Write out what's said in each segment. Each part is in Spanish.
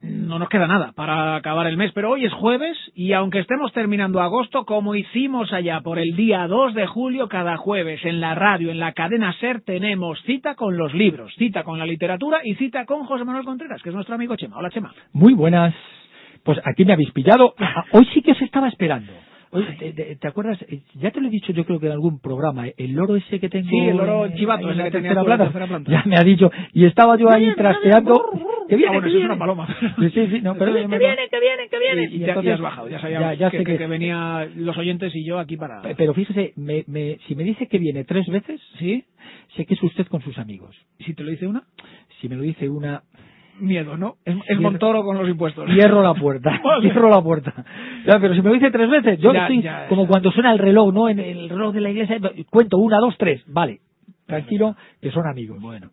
no nos queda nada para acabar el mes, pero hoy es jueves y aunque estemos terminando agosto, como hicimos allá por el día 2 de julio, cada jueves en la radio, en la cadena SER, tenemos cita con los libros, cita con la literatura y cita con José Manuel Contreras, que es nuestro amigo Chema. Hola, Chema. Muy buenas. Pues aquí me habéis pillado. Hoy sí que os estaba esperando. ¿Te acuerdas? Ya te lo he dicho yo creo que en algún programa, el loro ese que tengo. Sí, el loro chivato ese que tenía en la tercera planta. Ya me ha dicho, y estaba yo ahí trasteando. Que viene, bueno, eso es una paloma. Sí, no, pero que viene. Y entonces, ya has bajado, ya sabíamos ya sé que venía los oyentes y yo aquí para... Pero fíjese, si me dice que viene 3 veces, ¿sí? Sé que es usted con sus amigos. ¿Y si te lo dice una? Si me lo dice una... Miedo, ¿no? Es Montoro con los impuestos. Cierro la puerta, cierro la puerta. Ya, pero si me lo dice 3 veces, yo estoy como cuando suena el reloj, ¿no? En el reloj de la iglesia, cuento 1, 2, 3, vale. Tranquilo, que son amigos. Bueno.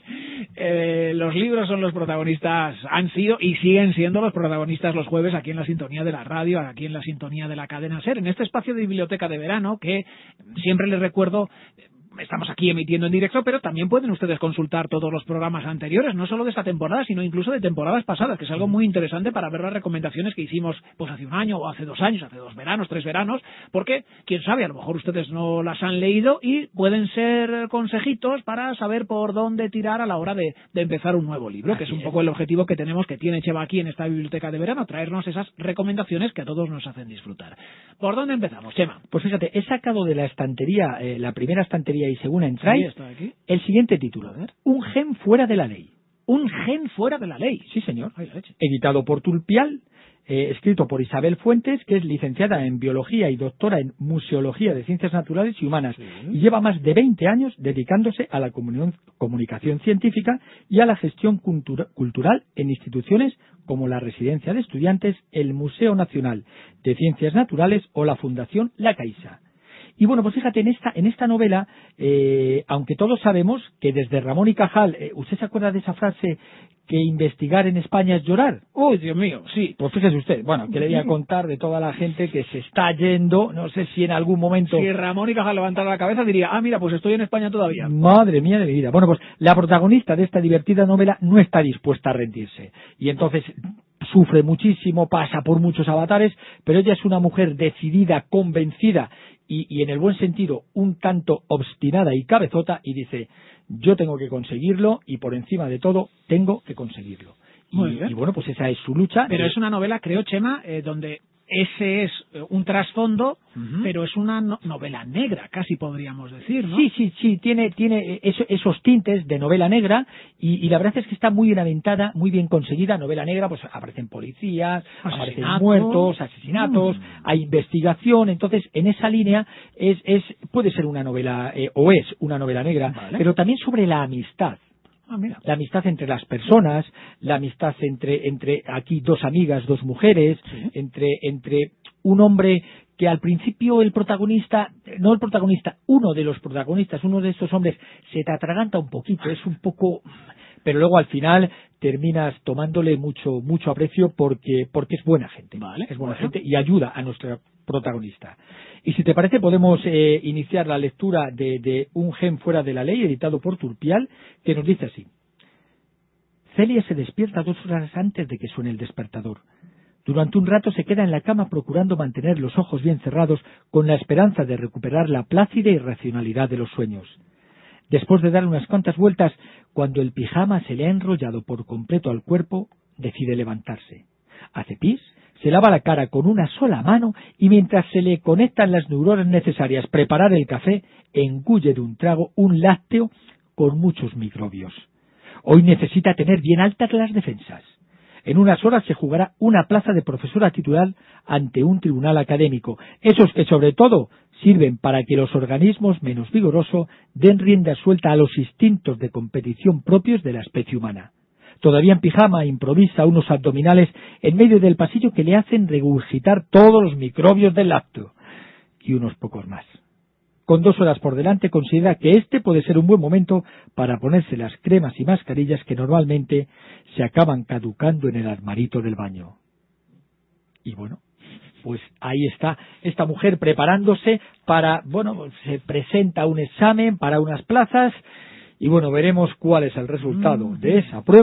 Los libros son los protagonistas, han sido y siguen siendo los protagonistas los jueves aquí en la sintonía de la radio, aquí en la sintonía de la cadena SER, en este espacio de biblioteca de verano que siempre les recuerdo... Estamos aquí emitiendo en directo, pero también pueden ustedes consultar todos los programas anteriores, no solo de esta temporada, sino incluso de temporadas pasadas, que es algo muy interesante para ver las recomendaciones que hicimos pues hace un año, o hace 2 años, hace 2 veranos, 3 veranos, porque, quién sabe, a lo mejor ustedes no las han leído y pueden ser consejitos para saber por dónde tirar a la hora de empezar un nuevo libro, que es un poco el objetivo que tenemos, que tiene Cheva aquí en esta biblioteca de verano, traernos esas recomendaciones que a todos nos hacen disfrutar. ¿Por dónde empezamos, Chema? Pues fíjate, he sacado de la estantería, la primera estantería y según entráis, el siguiente título. A ver. Un gen fuera de la ley. Un gen fuera de la ley. Sí, señor. Editado por Tulpial, escrito por Isabel Fuentes, que es licenciada en Biología y doctora en Museología de Ciencias Naturales y Humanas, y lleva más de 20 años dedicándose a la comunicación científica y a la gestión cultural en instituciones como la Residencia de Estudiantes, el Museo Nacional de Ciencias Naturales o la Fundación La Caixa. Y bueno, pues fíjate, en esta novela, aunque todos sabemos que desde Ramón y Cajal, ¿usted se acuerda de esa frase que investigar en España es llorar? ¡Uy, Dios mío! Sí. Pues fíjese usted, bueno, que le voy a contar de toda la gente que se está yendo, no sé si en algún momento... Si Ramón y Cajal levantara la cabeza diría, mira, pues estoy en España todavía. Madre mía de mi vida. Bueno, pues la protagonista de esta divertida novela no está dispuesta a rendirse. Y entonces... sufre muchísimo, pasa por muchos avatares, pero ella es una mujer decidida, convencida y en el buen sentido un tanto obstinada y cabezota y dice, yo tengo que conseguirlo y por encima de todo tengo que conseguirlo. Y bueno, pues esa es su lucha. Pero es una novela, creo, Chema, donde ese es un trasfondo, pero es una novela negra, casi podríamos decir, ¿no? Sí, tiene esos tintes de novela negra y la verdad es que está muy bien aventada, muy bien conseguida. Novela negra, pues aparecen policías, aparecen muertos, asesinatos, hay investigación. Entonces, en esa línea puede ser una novela, o es una novela negra, pero también sobre la amistad. La amistad entre las personas, la amistad entre aquí 2 amigas, 2 mujeres, entre un hombre que al principio uno de los protagonistas, uno de estos hombres se te atraganta un poquito, es un poco, pero luego al final terminas tomándole mucho aprecio porque es buena gente, es buena gente y ayuda a nuestra protagonista. Y si te parece podemos iniciar la lectura de Un gen fuera de la ley, editado por Tulpial, que nos dice así. Celia se despierta 2 horas antes de que suene el despertador. Durante un rato se queda en la cama procurando mantener los ojos bien cerrados con la esperanza de recuperar la plácida irracionalidad de los sueños. Después de dar unas cuantas vueltas, cuando el pijama se le ha enrollado por completo al cuerpo, decide levantarse. Hace pis, se lava la cara con una sola mano y mientras se le conectan las neuronas necesarias preparar el café, engulle de un trago un lácteo con muchos microbios. Hoy necesita tener bien altas las defensas. En unas horas se jugará una plaza de profesora titular ante un tribunal académico. Esos que sobre todo sirven para que los organismos menos vigorosos den rienda suelta a los instintos de competición propios de la especie humana. Todavía en pijama improvisa unos abdominales en medio del pasillo que le hacen regurgitar todos los microbios del lácteo y unos pocos más. Con 2 horas por delante considera que este puede ser un buen momento para ponerse las cremas y mascarillas que normalmente se acaban caducando en el armarito del baño. Y bueno, pues ahí está esta mujer preparándose para, se presenta a un examen para unas plazas y veremos cuál es el resultado de esa prueba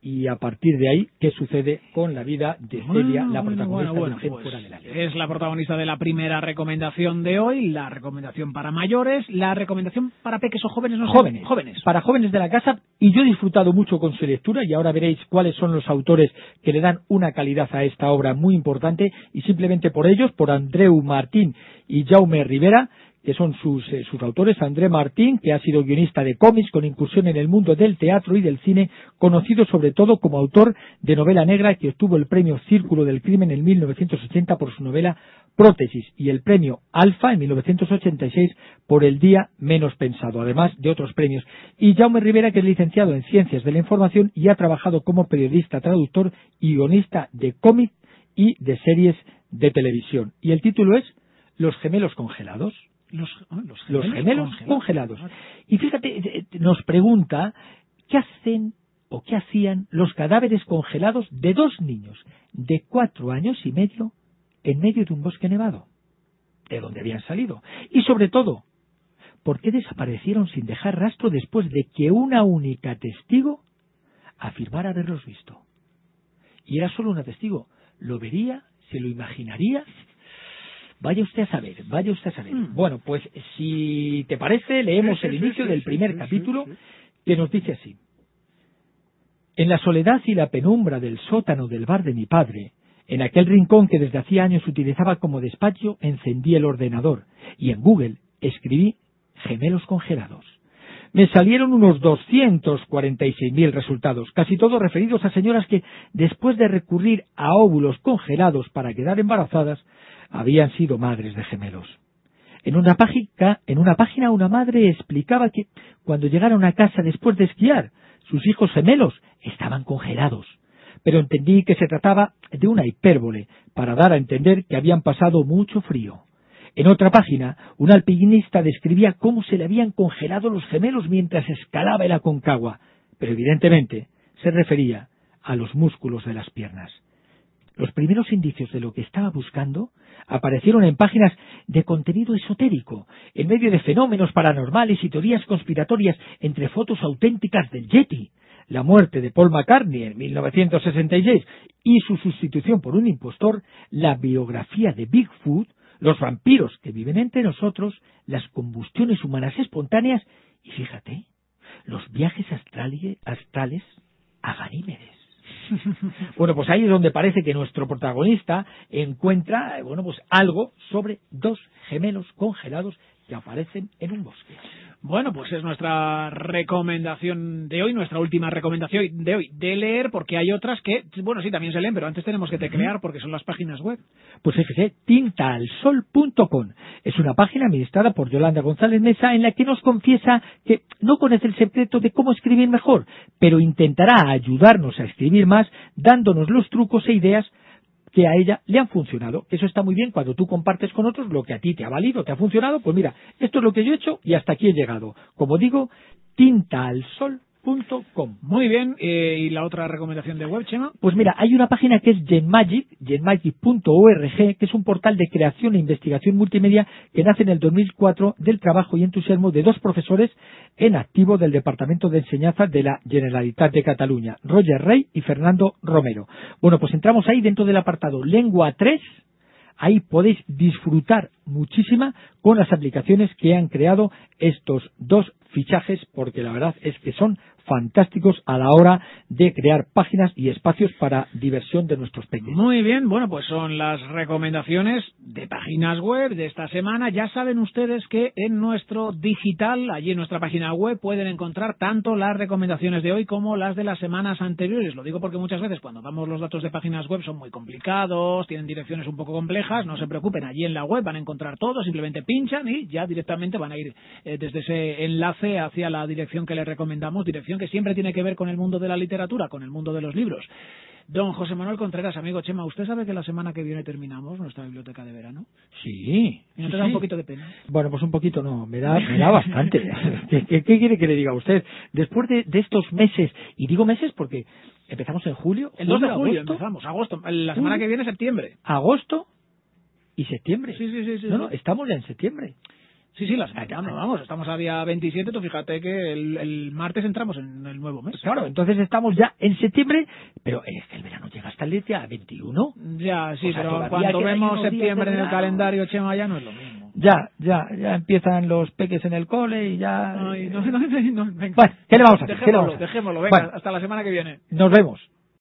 y a partir de ahí, ¿qué sucede con la vida de Celia, la protagonista de Un gen fuera de la ley? Es la protagonista de la primera recomendación de hoy, la recomendación para mayores, la recomendación para peques o jóvenes, no sé. Jóvenes. Para jóvenes de la casa, y yo he disfrutado mucho con su lectura, y ahora veréis cuáles son los autores que le dan una calidad a esta obra muy importante, y simplemente por ellos, por Andreu Martín y Jaume Rivera, que son sus autores. André Martín, que ha sido guionista de cómics con incursión en el mundo del teatro y del cine, conocido sobre todo como autor de novela negra, que obtuvo el premio Círculo del Crimen en 1980 por su novela Prótesis y el premio Alfa en 1986 por El día menos pensado, además de otros premios. Y Jaume Rivera, que es licenciado en Ciencias de la Información y ha trabajado como periodista, traductor y guionista de cómic y de series de televisión. Y el título es Los gemelos congelados. Los gemelos congelados. Y fíjate, nos pregunta qué hacen o qué hacían los cadáveres congelados de 2 niños de 4 años y medio en medio de un bosque nevado. ¿De dónde habían salido? Y sobre todo, ¿por qué desaparecieron sin dejar rastro después de que una única testigo afirmara haberlos visto? Y era solo una testigo. ¿Lo vería? ¿Se lo imaginaría? Vaya usted a saber. Bueno, pues si te parece, leemos el inicio del primer capítulo, que nos dice así. En la soledad y la penumbra del sótano del bar de mi padre, en aquel rincón que desde hacía años utilizaba como despacho, encendí el ordenador y en Google escribí gemelos congelados. Me salieron unos 246.000 resultados, casi todos referidos a señoras que, después de recurrir a óvulos congelados para quedar embarazadas, habían sido madres de gemelos. En una página una madre explicaba que cuando llegaron a casa después de esquiar, sus hijos gemelos estaban congelados, pero entendí que se trataba de una hipérbole para dar a entender que habían pasado mucho frío. En otra página, un alpinista describía cómo se le habían congelado los gemelos mientras escalaba el Aconcagua, pero evidentemente se refería a los músculos de las piernas. Los primeros indicios de lo que estaba buscando aparecieron en páginas de contenido esotérico, en medio de fenómenos paranormales y teorías conspiratorias, entre fotos auténticas del Yeti, la muerte de Paul McCartney en 1966 y su sustitución por un impostor, la biografía de Bigfoot, los vampiros que viven entre nosotros, las combustiones humanas espontáneas y, fíjate, los viajes astrales a Ganímedes. Bueno, pues ahí es donde parece que nuestro protagonista encuentra, pues algo sobre 2 gemelos congelados que aparecen en un bosque. Bueno, pues es nuestra recomendación de hoy, nuestra última recomendación de hoy de leer, porque hay otras que, bueno, sí, también se leen, pero antes tenemos que teclear porque son las páginas web. Pues fíjese, tintaalsol.com es una página administrada por Yolanda González Mesa en la que nos confiesa que no conoce el secreto de cómo escribir mejor, pero intentará ayudarnos a escribir más dándonos los trucos e ideas que a ella le han funcionado. Eso está muy bien cuando tú compartes con otros lo que a ti te ha valido, te ha funcionado. Pues mira, esto es lo que yo he hecho y hasta aquí he llegado. Como digo, tintaalsol.com. Muy bien, ¿y la otra recomendación de web, Chema? Pues mira, hay una página que es genmagic.org, que es un portal de creación e investigación multimedia que nace en el 2004 del trabajo y entusiasmo de 2 profesores en activo del Departamento de Enseñanza de la Generalitat de Cataluña, Roger Rey y Fernando Romero. Bueno, pues entramos ahí dentro del apartado Lengua 3. Ahí podéis disfrutar muchísima con las aplicaciones que han creado estos 2 fichajes, porque la verdad es que son fantásticos a la hora de crear páginas y espacios para diversión de nuestros pequeños. Muy bien, bueno, pues son las recomendaciones de páginas web de esta semana. Ya saben ustedes que en nuestro digital, allí en nuestra página web, pueden encontrar tanto las recomendaciones de hoy como las de las semanas anteriores. Lo digo porque muchas veces cuando damos los datos de páginas web son muy complicados, tienen direcciones un poco complejas. No se preocupen, allí en la web van a encontrar todo, simplemente pinchan y ya directamente van a ir desde ese enlace hacia la dirección que les recomendamos, dirección que siempre tiene que ver con el mundo de la literatura, con el mundo de los libros. Don José Manuel Contreras, amigo Chema, ¿usted sabe que la semana que viene terminamos nuestra biblioteca de verano? Sí. ¿Y no te da un poquito de pena? Bueno, pues un poquito no, me da bastante. ¿Qué quiere que le diga a usted? Después de estos meses, y digo meses porque empezamos en julio. El 2 de julio empezamos, agosto, la semana que viene septiembre. Agosto y septiembre. Sí. No, estamos ya en septiembre. Sí, las vamos, estamos a día 27, tú fíjate que el martes entramos en el nuevo mes. Claro, entonces estamos ya en septiembre, pero es que el verano llega hasta el día 21. Ya, sí, o sea, pero cuando vemos septiembre en el calendario, Chema, ya no es lo mismo. Ya empiezan los peques en el cole y ya... Ay, no, venga. Bueno, ¿qué le vamos a hacer? Dejémoslo, venga, bueno, hasta la semana que viene. Nos vemos.